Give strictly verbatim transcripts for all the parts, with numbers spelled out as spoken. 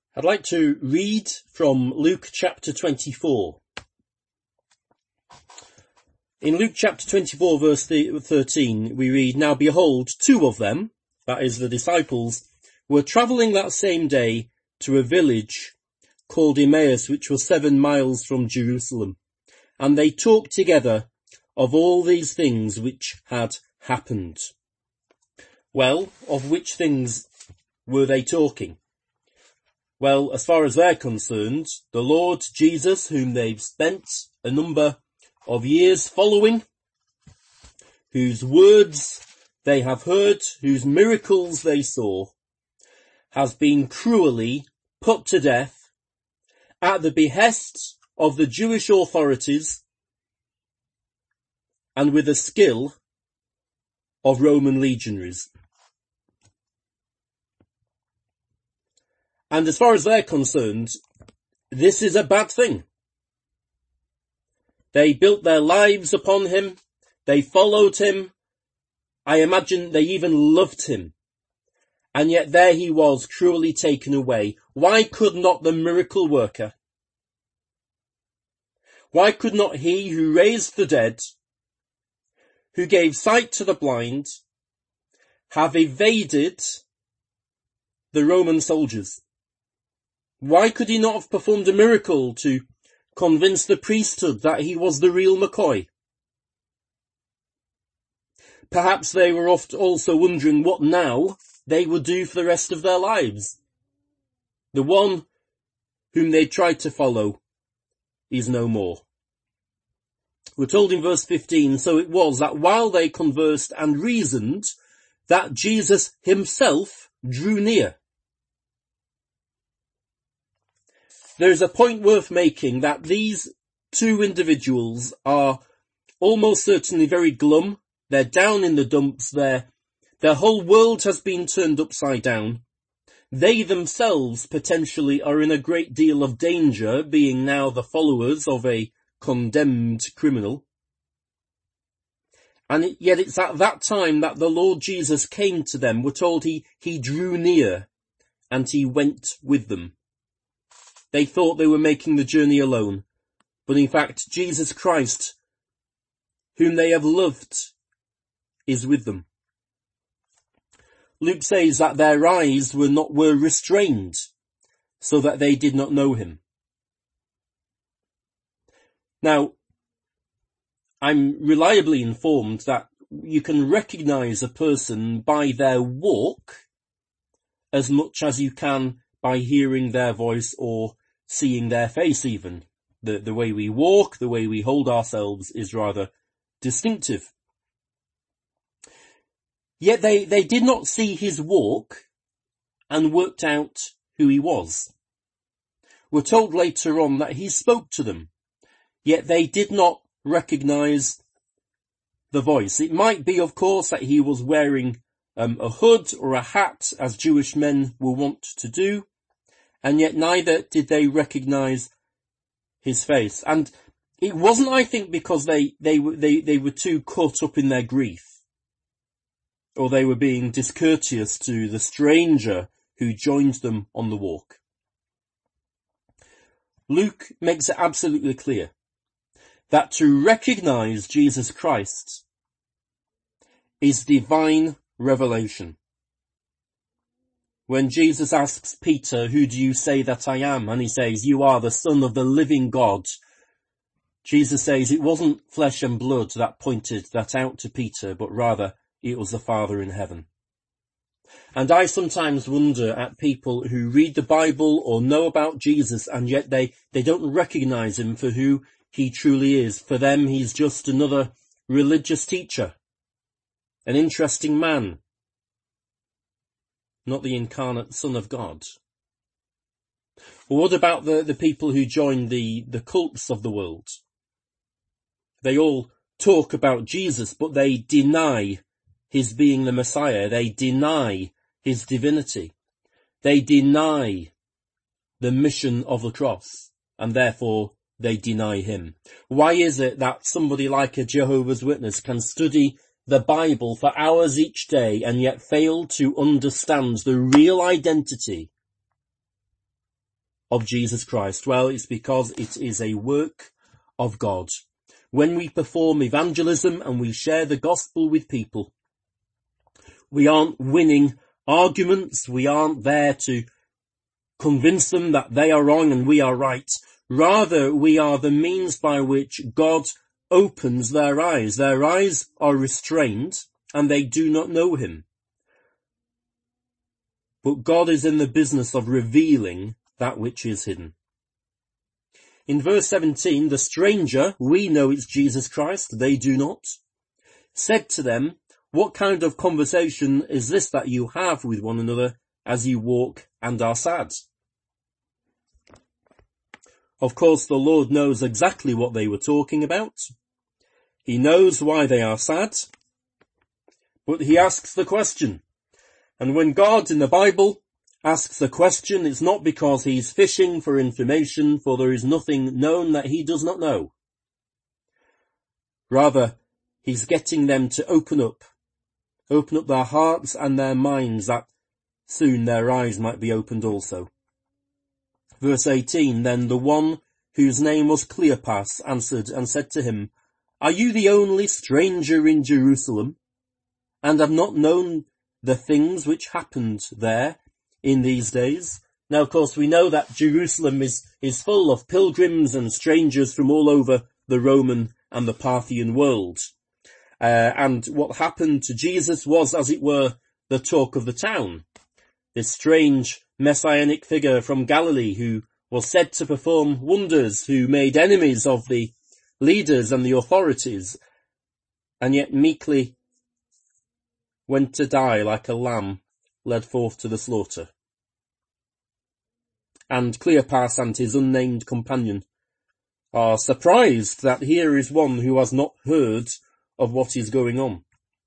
I'd like to read from Luke chapter twenty-four. In Luke chapter twenty-four verse thirteen we read, "Now behold, two of them," that is the disciples, "were travelling that same day to a village called Emmaus, which was seven miles from Jerusalem. And they talked together of all these things which had happened." Well, of which things were they talking? Well, as far as they're concerned, the Lord Jesus, whom they've spent a number of years following, whose words they have heard, whose miracles they saw, has been cruelly put to death at the behest of the Jewish authorities and with the skill of Roman legionaries. And as far as they're concerned, this is a bad thing. They built their lives upon him. They followed him. I imagine they even loved him. And yet there he was, cruelly taken away. Why could not the miracle worker? Why could not he who raised the dead, who gave sight to the blind, have evaded the Roman soldiers? Why could he not have performed a miracle to convince the priesthood that he was the real McCoy? Perhaps they were oft also wondering what now they would do for the rest of their lives. The one whom they tried to follow is no more. We're told in verse fifteen, "So it was that while they conversed and reasoned, that Jesus himself drew near." There is a point worth making, that these two individuals are almost certainly very glum. They're down in the dumps. Their, their whole world has been turned upside down. They themselves potentially are in a great deal of danger, being now the followers of a condemned criminal. And yet it's at that time that the Lord Jesus came to them. We're told he, he drew near and he went with them. They thought they were making the journey alone, but in fact Jesus Christ, whom they have loved, is with them. Luke says that their eyes were not were restrained, so that they did not know him. Now, I'm reliably informed that you can recognize a person by their walk as much as you can by hearing their voice or seeing their face even. The, the way we walk, the way we hold ourselves is rather distinctive. Yet they, they did not see his walk and worked out who he was. We're told later on that he spoke to them, yet they did not recognize the voice. It might be, of course, that he was wearing um, a hood or a hat, as Jewish men were wont to do, and yet neither did they recognize his face. And it wasn't, I think, because they, they, they, they were too caught up in their grief, or they were being discourteous to the stranger who joined them on the walk. Luke makes it absolutely clear that to recognize Jesus Christ is divine revelation. When Jesus asks Peter, "Who do you say that I am?" and he says, "You are the Son of the living God," Jesus says it wasn't flesh and blood that pointed that out to Peter, but rather it was the Father in heaven. And I sometimes wonder at people who read the Bible or know about Jesus, and yet they, they don't recognize him for who he truly is. For them, he's just another religious teacher, an interesting man, not the incarnate Son of God. Or what about the, the people who join the, the cults of the world? They all talk about Jesus, but they deny his being the Messiah. They deny his divinity. They deny the mission of the cross, and therefore they deny him. Why is it that somebody like a Jehovah's Witness can study the Bible for hours each day and yet fail to understand the real identity of Jesus Christ? Well, it's because it is a work of God. When we perform evangelism and we share the gospel with people, we aren't winning arguments. We aren't there to convince them that they are wrong and we are right. Rather, we are the means by which God opens their eyes. Their eyes are restrained and they do not know him. But God is in the business of revealing that which is hidden. In verse seventeen, the stranger, we know it's Jesus Christ, they do not, said to them, "What kind of conversation is this that you have with one another as you walk and are sad?" Of course, the Lord knows exactly what they were talking about. He knows why they are sad, but he asks the question. And when God in the Bible asks the question, it's not because he's fishing for information, for there is nothing known that he does not know. Rather, he's getting them to open up, open up their hearts and their minds, that soon their eyes might be opened also. Verse eighteen, then the one whose name was Cleopas answered and said to him, "Are you the only stranger in Jerusalem, and have not known the things which happened there in these days?" Now, of course, we know that Jerusalem is, is full of pilgrims and strangers from all over the Roman and the Parthian world. Uh, and what happened to Jesus was, as it were, the talk of the town. This strange messianic figure from Galilee who was said to perform wonders, who made enemies of the leaders and the authorities, and yet meekly went to die like a lamb led forth to the slaughter. And Cleopas and his unnamed companion are surprised that here is one who has not heard of what is going on.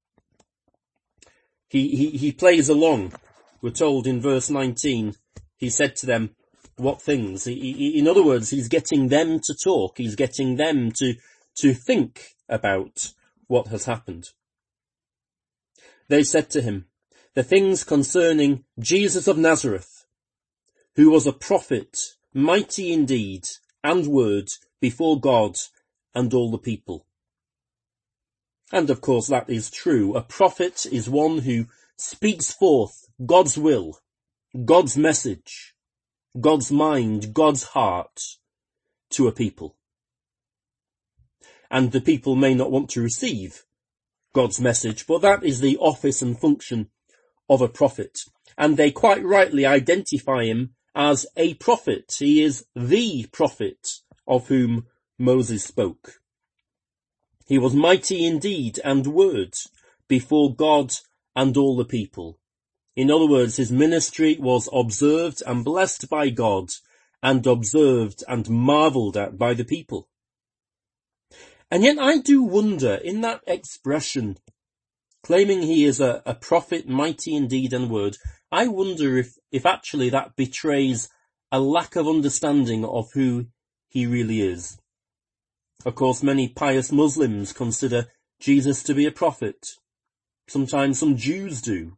He, he, he plays along. We're told in verse nineteen, he said to them, what things? He, he, in other words, he's getting them to talk. He's getting them to, to think about what has happened. They said to him, the things concerning Jesus of Nazareth, who was a prophet, mighty in deed and word before God and all the people. And of course that is true. A prophet is one who speaks forth God's will, God's message, God's mind, God's heart to a people. And the people may not want to receive God's message, but that is the office and function of a prophet. And they quite rightly identify him as a prophet. He is the prophet of whom Moses spoke. He was mighty in deed and word before God and all the people. In other words, his ministry was observed and blessed by God, and observed and marvelled at by the people. And yet I do wonder, in that expression, claiming he is a, a prophet mighty in deed and word, I wonder if, if actually that betrays a lack of understanding of who he really is. Of course, many pious Muslims consider Jesus to be a prophet. Sometimes some Jews do.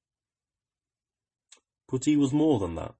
But he was more than that.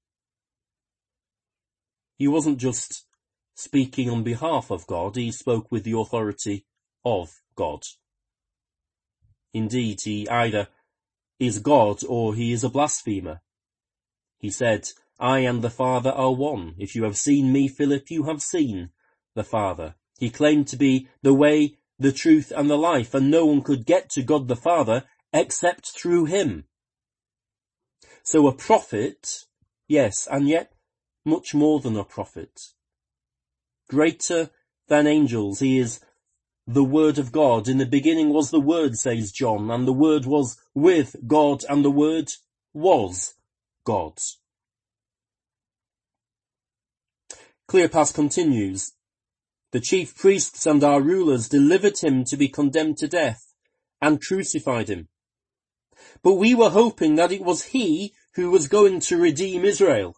He wasn't just speaking on behalf of God, he spoke with the authority of God. Indeed, he either is God or he is a blasphemer. He said, I and the Father are one. If you have seen me, Philip, you have seen the Father. He claimed to be the way, the truth and the life, and no one could get to God the Father except through him. So a prophet, yes, and yet much more than a prophet. Greater than angels, he is the Word of God. In the beginning was the Word, says John, and the Word was with God, and the Word was God. Cleopas continues, the chief priests and our rulers delivered him to be condemned to death and crucified him. But we were hoping that it was he who was going to redeem Israel.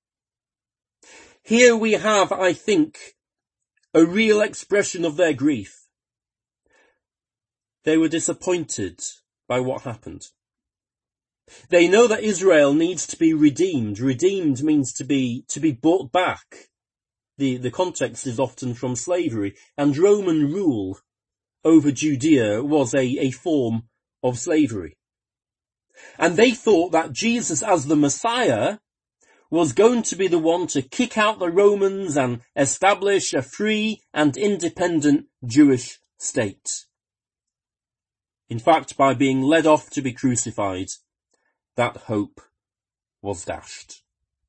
Here we have, I think, a real expression of their grief. They were disappointed by what happened. They know that Israel needs to be redeemed. Redeemed means to be, to be brought back. The, the context is often from slavery, and Roman rule over Judea was a, a form of slavery. And they thought that Jesus as the Messiah was going to be the one to kick out the Romans and establish a free and independent Jewish state. In fact, by being led off to be crucified, that hope was dashed.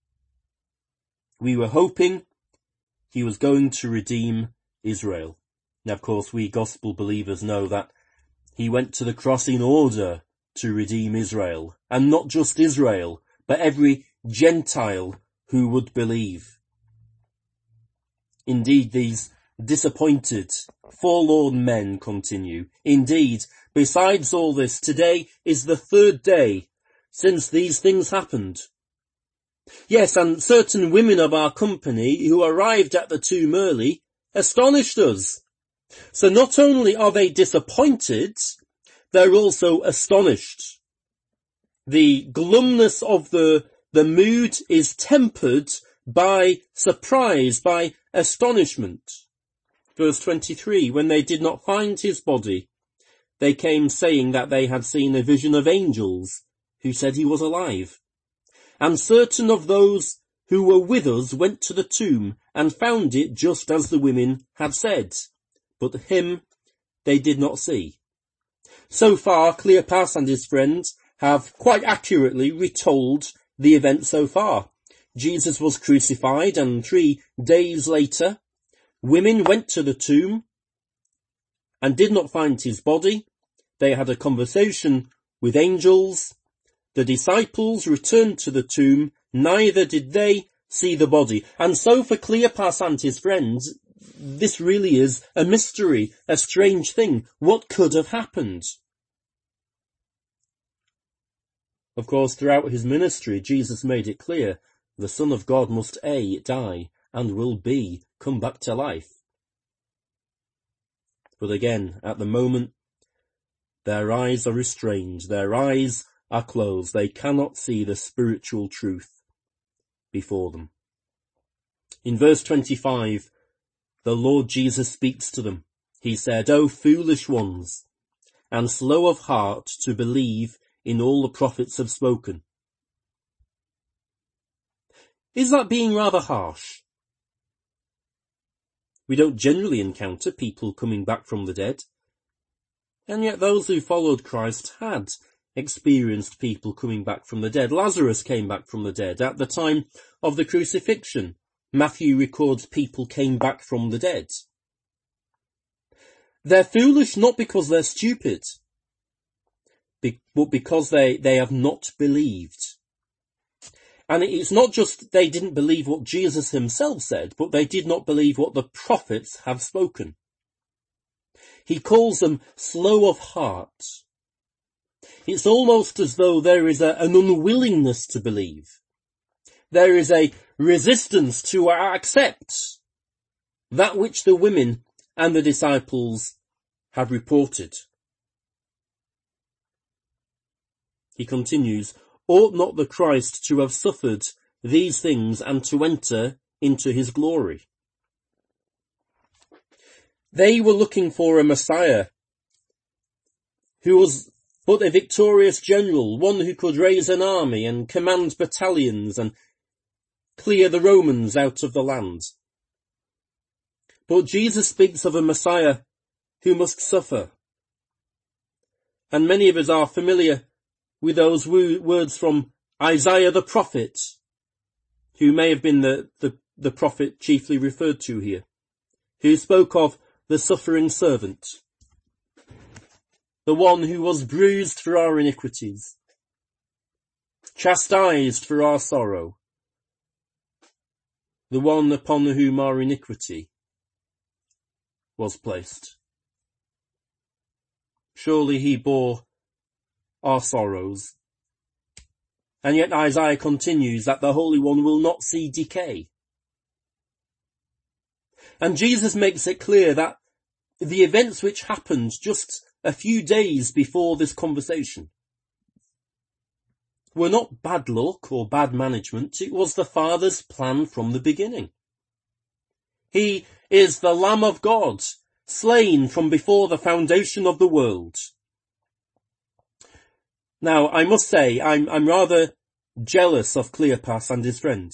We were hoping he was going to redeem Israel. Now, of course, we gospel believers know that he went to the cross in order to redeem Israel, and not just Israel, but every Gentile who would believe. Indeed, these disappointed, forlorn men continue. Indeed, besides all this, today is the third day since these things happened. Yes, and certain women of our company who arrived at the tomb early astonished us. So not only are they disappointed, they're also astonished. The glumness of the, the mood is tempered by surprise, by astonishment. Verse twenty-three, when they did not find his body, they came saying that they had seen a vision of angels who said he was alive. And certain of those who were with us went to the tomb and found it just as the women had said, but him they did not see. So far, Cleopas and his friends have quite accurately retold the event so far. Jesus was crucified, and three days later, women went to the tomb and did not find his body. They had a conversation with angels. The disciples returned to the tomb, neither did they see the body. And so for Cleopas and his friends, this really is a mystery, a strange thing. What could have happened? Of course, throughout his ministry, Jesus made it clear the Son of God must A, die, and will B, come back to life. But again, at the moment, their eyes are restrained, their eyes are closed, they cannot see the spiritual truth before them. In verse twenty-five, the Lord Jesus speaks to them. He said, "O foolish ones, and slow of heart to believe in all the prophets have spoken." Is that being rather harsh? We don't generally encounter people coming back from the dead, and yet those who followed Christ had experienced people coming back from the dead. Lazarus came back from the dead. At the time of the crucifixion, Matthew records people came back from the dead. They're foolish not because they're stupid, but because they, they have not believed. And it's not just they didn't believe what Jesus himself said, but they did not believe what the prophets have spoken. He calls them slow of heart. It's almost as though there is a, an unwillingness to believe. There is a resistance to accept that which the women and the disciples have reported. He continues, "Ought not the Christ to have suffered these things and to enter into his glory?" They were looking for a Messiah who was but a victorious general, one who could raise an army and command battalions and clear the Romans out of the land. But Jesus speaks of a Messiah who must suffer. And many of us are familiar with those wo- words from Isaiah the prophet, who may have been the, the, the prophet chiefly referred to here, who spoke of the suffering servant, the one who was bruised for our iniquities, chastised for our sorrow, the one upon whom our iniquity was placed. Surely he bore our sorrows. And yet Isaiah continues that the Holy One will not see decay. And Jesus makes it clear that the events which happened just a few days before this conversation, were not bad luck or bad management. It was the Father's plan from the beginning. He is the Lamb of God, slain from before the foundation of the world. Now, I must say, I'm, I'm rather jealous of Cleopas and his friend.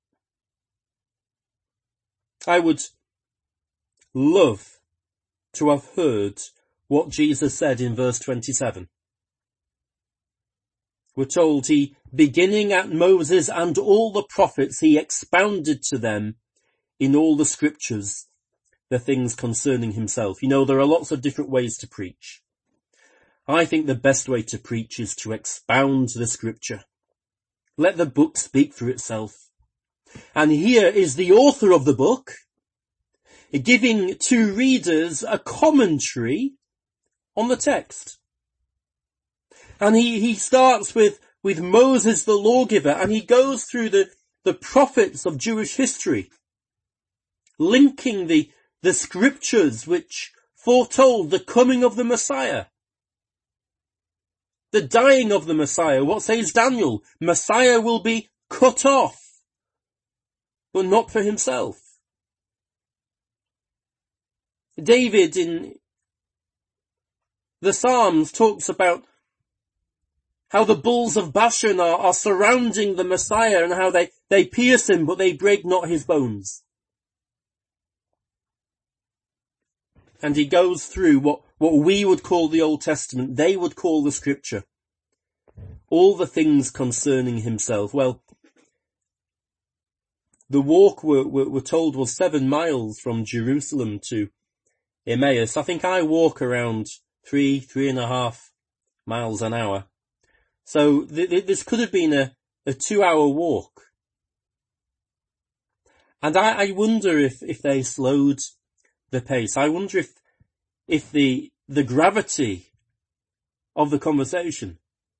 I would love to have heard what Jesus said in verse twenty-seven. We're told he, beginning at Moses and all the prophets, he expounded to them in all the scriptures the things concerning himself. You know, there are lots of different ways to preach. I think the best way to preach is to expound the scripture. Let the book speak for itself. And here is the author of the book giving to readers a commentary on the text. And he, he starts with, with Moses the lawgiver, and he goes through the, the prophets of Jewish history, linking the, the scriptures which foretold the coming of the Messiah. The dying of the Messiah. What says Daniel? Messiah will be cut off, but not for himself. David in the Psalms talks about how the bulls of Bashan are, are surrounding the Messiah and how they, they pierce him, but they break not his bones. And he goes through what, what we would call the Old Testament, they would call the scripture. All the things concerning himself. Well, the walk we're, we're, we're told was seven miles from Jerusalem to Emmaus. I think I walk around three, three and a half miles an hour. So th- th- this could have been a, a two hour walk. And I, I wonder if, if they slowed the pace. I wonder if, if the, the gravity of the conversation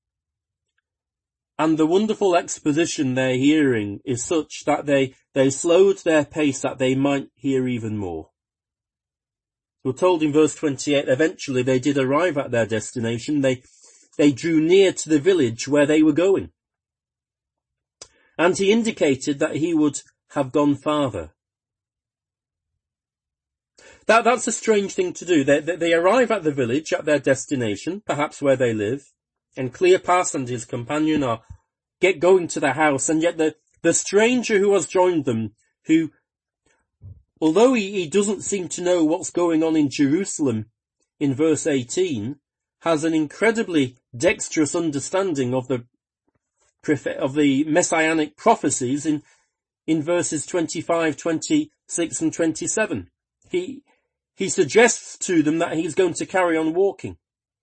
and the wonderful exposition they're hearing is such that they, they slowed their pace that they might hear even more. We're told in verse twenty-eight, eventually they did arrive at their destination. They, they drew near to the village where they were going. And he indicated that he would have gone farther. That, that's a strange thing to do. They, they, they arrive at the village, at their destination, perhaps where they live, and Cleopas and his companion are get going to the house, and yet the, the stranger who has joined them, who, although he, he doesn't seem to know what's going on in Jerusalem in verse eighteen, has an incredibly dexterous understanding of the of the messianic prophecies in, in verses twenty-five, twenty-six and twenty-seven. He, he suggests to them that he's going to carry on walking.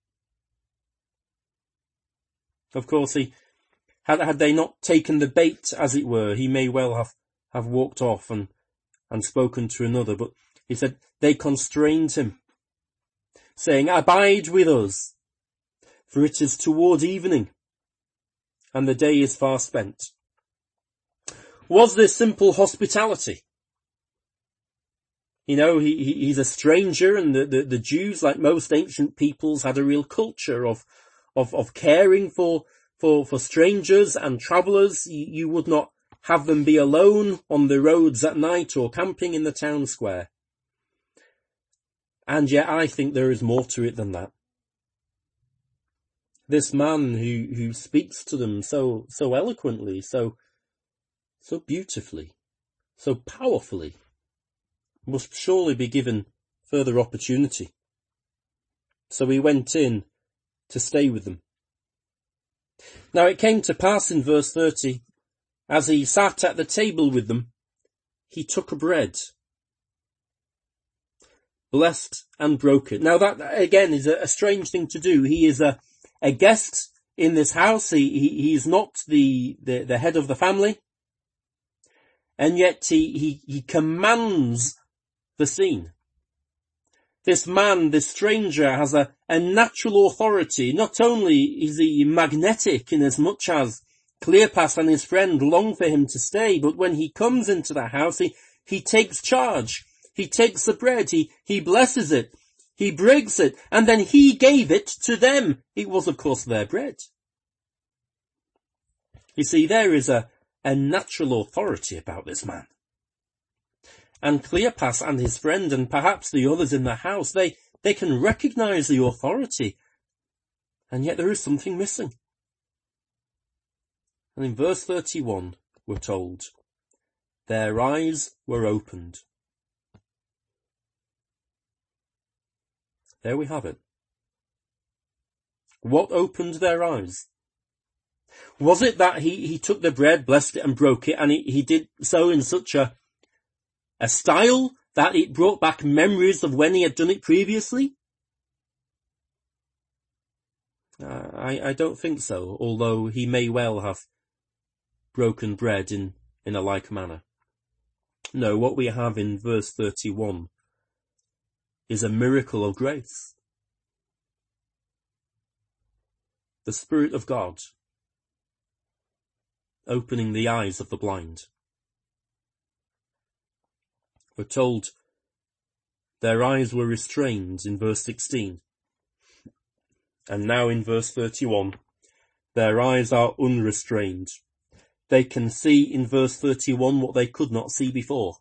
Of course, he, had, had they not taken the bait, as it were, he may well have, have walked off and, and spoken to another. But he said, they constrained him, saying, abide with us, for it is toward evening, and the day is far spent. Was this simple hospitality? You know, he, he he's a stranger, and the, the, the Jews, like most ancient peoples, had a real culture of, of, of caring for, for, for strangers and travellers. You, you would not have them be alone on the roads at night or camping in the town square. And yet I think there is more to it than that. This man who, who speaks to them so, so eloquently, so, so beautifully, so powerfully, must surely be given further opportunity. So he went in to stay with them. Now it came to pass in verse thirty, as he sat at the table with them, he took a bread, blessed and broke it. Now that, again, is a, a strange thing to do. He is a, a guest in this house. He, he, he's not the, the, the head of the family. And yet he, he, he commands the scene. This man, this stranger, has a, a natural authority. Not only is he magnetic in as much as Cleopas and his friend long for him to stay, but when he comes into the house, he, he takes charge. He takes the bread, he, he blesses it, he breaks it, and then he gave it to them. It was, of course, their bread. You see, there is a, a natural authority about this man. And Cleopas and his friend, and perhaps the others in the house, they, they can recognize the authority. And yet there is something missing. And in verse thirty-one, we're told, their eyes were opened. There we have it. What opened their eyes? Was it that he, he took the bread, blessed it and broke it, and he, he did so in such a, a style that it brought back memories of when he had done it previously? Uh, I, I don't think so, although he may well have broken bread in, in a like manner. No, what we have in verse thirty-one is a miracle of grace. The Spirit of God opening the eyes of the blind. We're told their eyes were restrained in verse sixteen. And now in verse thirty-one, their eyes are unrestrained. They can see in verse thirty-one what they could not see before.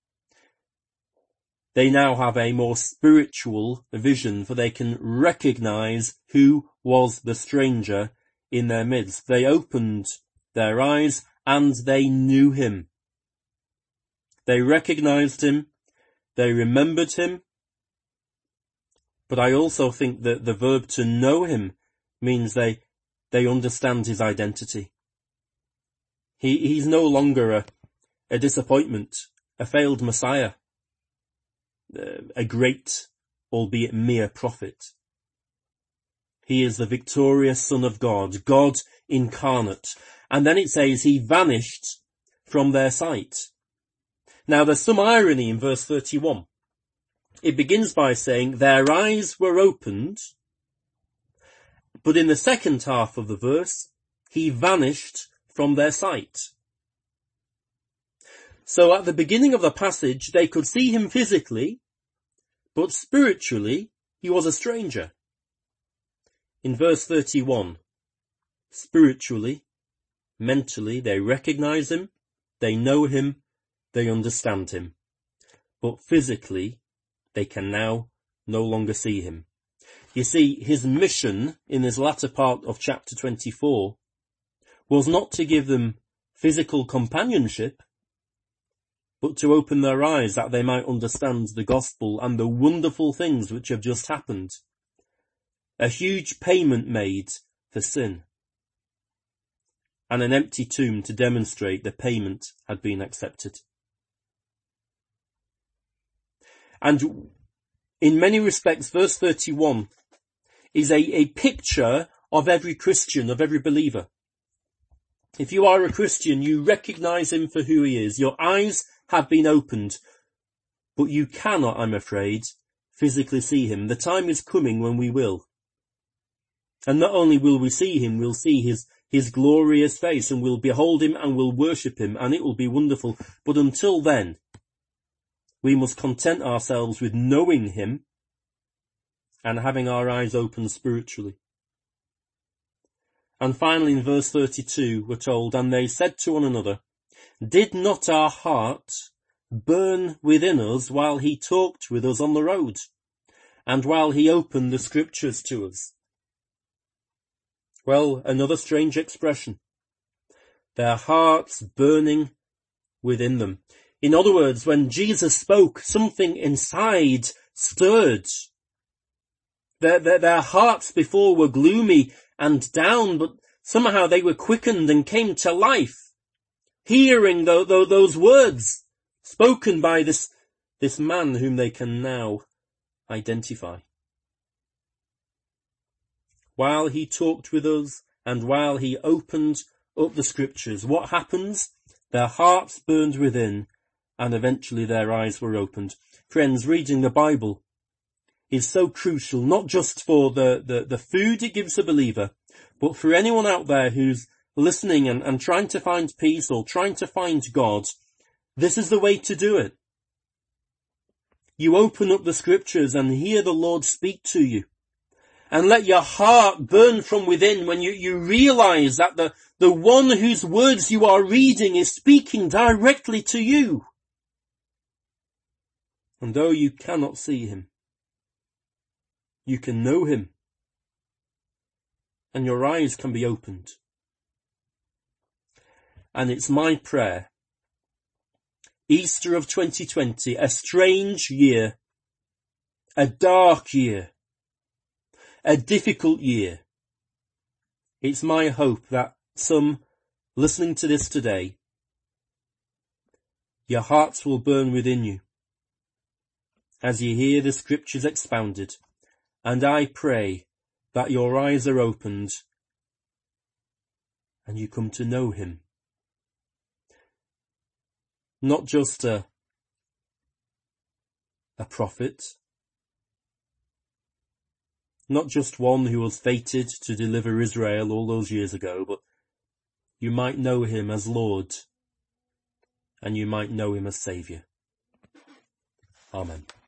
They now have a more spiritual vision, for they can recognize who was the stranger in their midst. They opened their eyes and they knew him. They recognized him. They remembered him. But I also think that the verb to know him means they, they understand his identity. He, he's no longer a, a disappointment, a failed Messiah, a great, albeit mere prophet. He is the victorious Son of God, God incarnate. And then it says he vanished from their sight. Now there's some irony in verse thirty-one. It begins by saying their eyes were opened, but in the second half of the verse, he vanished from their sight. So at the beginning of the passage, they could see him physically, but spiritually, he was a stranger. In verse thirty-one, spiritually, mentally, they recognize him, they know him, they understand him. But physically, they can now no longer see him. You see, his mission in this latter part of chapter twenty-four was not to give them physical companionship, but to open their eyes that they might understand the gospel and the wonderful things which have just happened. A huge payment made for sin, and an empty tomb to demonstrate the payment had been accepted. And in many respects, verse thirty-one is a, a picture of every Christian, of every believer. If you are a Christian, you recognize him for who he is. Your eyes have been opened, but you cannot, I'm afraid, physically see him. The time is coming when we will. And not only will we see him, we'll see his, his glorious face, and we'll behold him and we'll worship him, and it will be wonderful. But until then, we must content ourselves with knowing him and having our eyes open spiritually. And finally in verse thirty-two we're told, and they said to one another, did not our heart burn within us while he talked with us on the road, and while he opened the scriptures to us? Well, another strange expression. Their hearts burning within them. In other words, when Jesus spoke, something inside stirred. Their, their, their hearts before were gloomy and down, but somehow they were quickened and came to life, hearing th- th- those words spoken by this, this man whom they can now identify. While he talked with us and while he opened up the scriptures, what happens? Their hearts burned within, and eventually their eyes were opened. Friends, reading the Bible is so crucial, not just for the, the, the food it gives a believer, but for anyone out there who's listening and, and trying to find peace or trying to find God. This is the way to do it. You open up the scriptures and hear the Lord speak to you. And let your heart burn from within when you, you realize that the, the one whose words you are reading is speaking directly to you. And though you cannot see him, you can know him. And your eyes can be opened. And it's my prayer, Easter of twenty twenty, a strange year, a dark year, a difficult year. It's my hope that some listening to this today, your hearts will burn within you as you hear the scriptures expounded. And I pray that your eyes are opened and you come to know him. Not just a, a prophet, not just one who was fated to deliver Israel all those years ago, but you might know him as Lord and you might know him as Saviour. Amen.